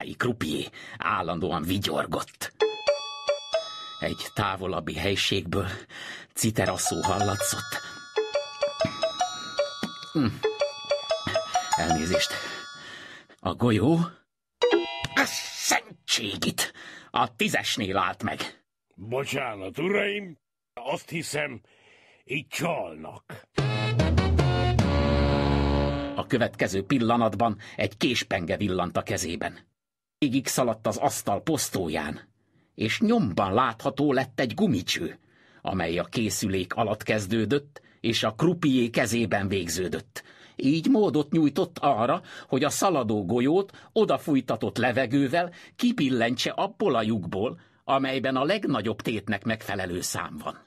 kínai krupié állandóan vigyorgott. Egy távolabbi helységből citerasszó hallatszott. Elnézést. A golyó? A szentségit! A 10-esnél állt meg. Bocsánat, uraim, azt hiszem, itt csalnak. A következő pillanatban egy késpenge villant a kezében. Végig szaladt az asztal posztóján, és nyomban látható lett egy gumicső, amely a készülék alatt kezdődött, és a krupié kezében végződött. Így módot nyújtott arra, hogy a szaladó golyót odafújtatott levegővel kipillentse abból a lyukból, amelyben a legnagyobb tétnek megfelelő szám van.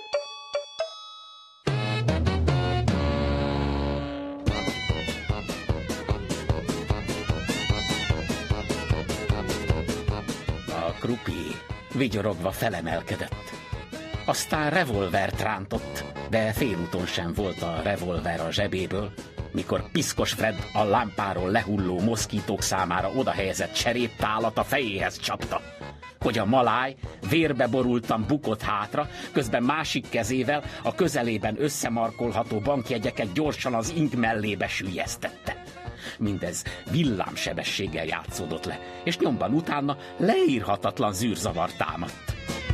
A krupié vigyorogva felemelkedett. Aztán revolvert rántott, de félúton sem volt a revolver a zsebéből, mikor Piszkos Fred a lámpáról lehulló moszkítók számára odahelyezett cseréptálat a fejéhez csapta, hogy a maláj vérbe borultan bukott hátra, közben másik kezével a közelében összemarkolható bankjegyeket gyorsan az ing mellébe süllyesztette. Mindez villámsebességgel játszódott le, és nyomban utána leírhatatlan zűrzavar támadt.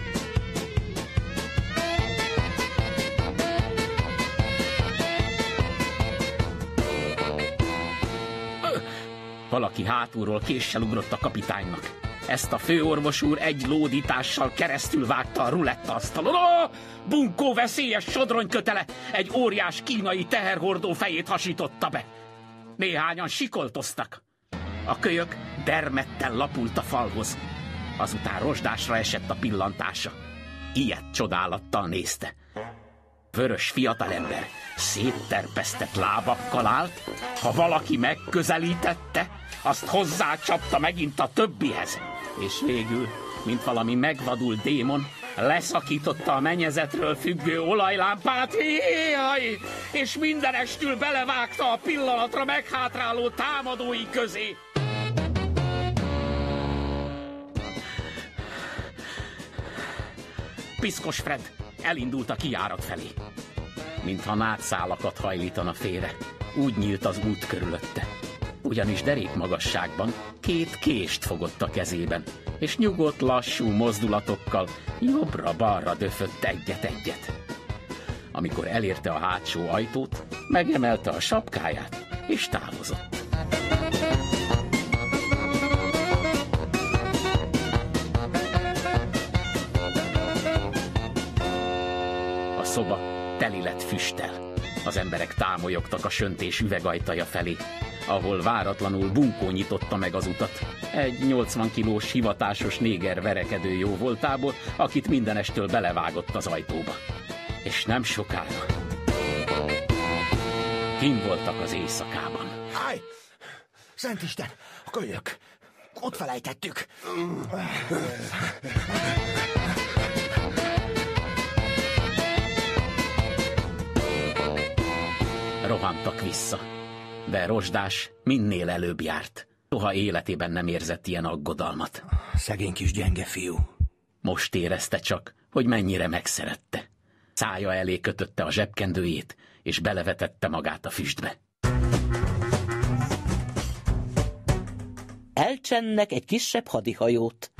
Valaki hátulról késsel ugrott a kapitánynak. Ezt a főorvos úr egy lódítással keresztül vágta a rulettaasztalon. Bunkó veszélyes sodronykötele egy óriás kínai teherhordó fejét hasította be. Néhányan sikoltoztak. A kölyök dermedten lapult a falhoz. Azután rozsdásra esett a pillantása. Ilyet csodálattal nézte. Vörös fiatalember szétterpesztett lábakkal állt, ha valaki megközelítette, azt hozzácsapta megint a többihez, és végül, mint valami megvadult démon, leszakította a mennyezetről függő olajlámpát, és mindenestül belevágta a pillanatra meghátráló támadói közé. Piszkos Fred elindult a kijárat felé. Mintha nátszálakat hajlítana félre, úgy nyílt az út körülötte. Ugyanis derékmagasságban 2 kést fogott a kezében, és nyugodt, lassú mozdulatokkal jobbra-balra döfött egyet-egyet. Amikor elérte a hátsó ajtót, megemelte a sapkáját, és távozott. A szoba teli lett füsttel. Az emberek támolyogtak a söntés üvegajtaja felé, ahol váratlanul Bunkó nyitotta meg az utat. Egy 80 kilós hivatásos néger verekedő jóvoltából, akit mindenestől belevágott az ajtóba. És nem sokára kint voltak az éjszakában. Állj! Szentisten, a kölyök! Ott felejtettük! Rohantak vissza, de Rozsdás minél előbb járt. Soha életében nem érzett ilyen aggodalmat. Szegény kis gyenge fiú. Most érezte csak, hogy mennyire megszerette. Szája elé kötötte a zsebkendőjét, és belevetette magát a füstbe. Elcsennek egy kisebb hadihajót.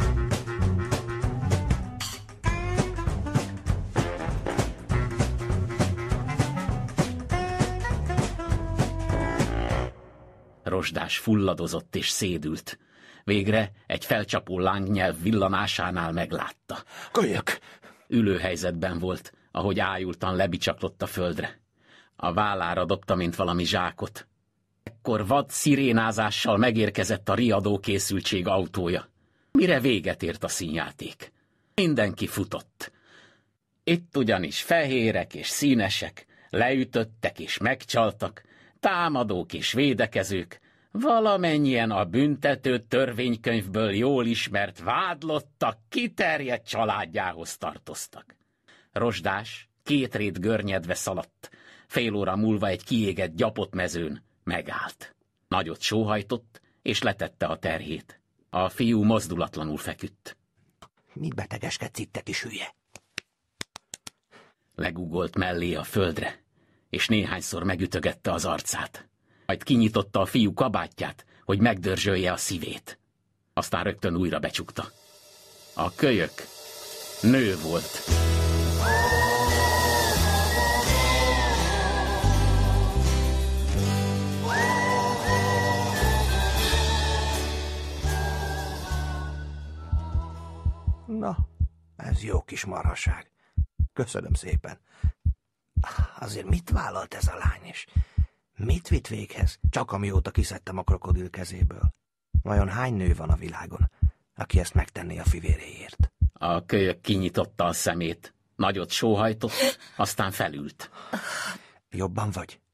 Rozsdás fulladozott és szédült. Végre egy felcsapó lángnyelv villanásánál meglátta. Kölyök! Ülőhelyzetben volt, ahogy ájultan lebicsaklott a földre. A vállára dobta, mint valami zsákot. Ekkor vad szirénázással megérkezett a riadó készültség autója. Mire véget ért a színjáték. Mindenki futott. Itt ugyanis fehérek és színesek, leütöttek és megcsaltak, támadók és védekezők, valamennyien a büntető törvénykönyvből jól ismert vádlottak, kiterjedt családjához tartoztak. Rozsdás 2 rét görnyedve szaladt, fél óra múlva egy kiégett gyapott mezőn megállt. Nagyot sóhajtott, és letette a terhét. A fiú mozdulatlanul feküdt. Mit betegeskedsz itt, te kis hülye? Legugolt mellé a földre, és néhányszor megütögette az arcát. Majd kinyitotta a fiú kabátját, hogy megdörzsölje a szívét. Aztán rögtön újra becsukta. A kölyök nő volt. Na, ez jó kis marhaság. Köszönöm szépen. Azért mit vállalt ez a lány is? Mit vitt véghez, csak amióta kiszedtem a krokodil kezéből? Vajon hány nő van a világon, aki ezt megtenné a fivéréért? A kölyök kinyitotta a szemét, nagyot sóhajtott, aztán felült. Jobban vagy?